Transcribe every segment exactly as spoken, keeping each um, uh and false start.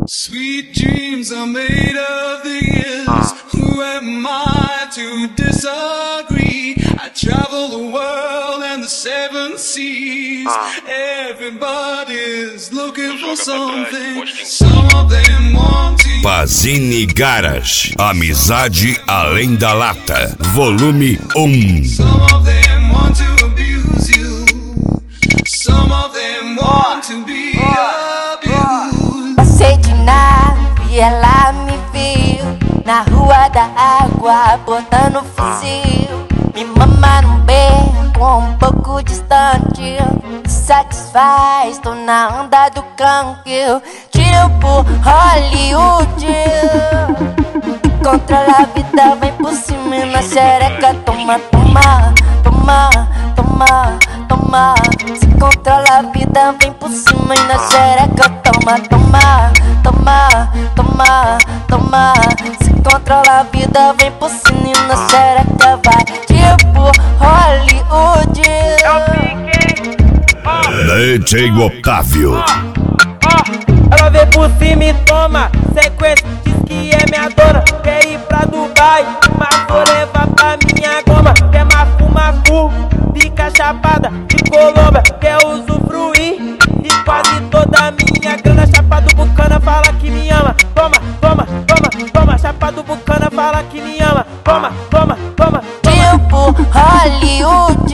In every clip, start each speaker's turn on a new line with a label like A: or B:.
A: Sweet dreams are made of these. Who am I to disagree? I travel the world and the seven seas. Everybody's looking for something. Some of them want to.
B: Pazini Garage, amizade além da lata, volume um.
A: Some of them want to abuse you. Some of them want to be abused.
C: Passei de nave e ela me viu na rua da água, botando fuzil. Me mama num beco um pouco distante, me satisfaz, tô na onda do canque. Tiro por Hollywood, controla a vida, vem por cima e na xereca. Toma, toma, toma, toma, toma. Se controla a vida, vem por cima e na xereca. Toma, toma, toma, toma, toma. Se controla a vida, vem por cima e na xereca. Vai tipo Hollywood.
B: D J Otávio.
D: Ela vem por cima e toma sequência, diz que é minha dona. Quer ir pra Dubai, mas vou levar pra minha goma. Quer mafu-mafu, fica chapada de Colômbia. Quer usufruir de quase toda a minha grana. Chapado Bucana fala que me ama. Toma, toma, toma, toma. Chapado Bucana fala que me ama. Toma, toma, toma, toma.
C: Tipo Hollywood.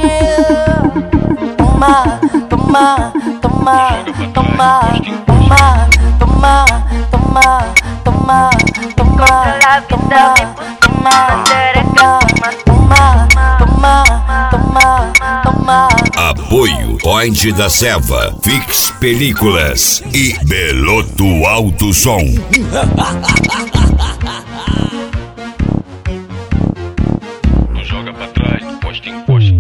C: Toma, toma, toma, toma, toma, toma, toma, toma, toma, toma, toma, toma, toma, toma.
B: Apoio Point da Selva, Fix Películas e Beloto Alto Som.
E: Não joga pra trás, posta em posta.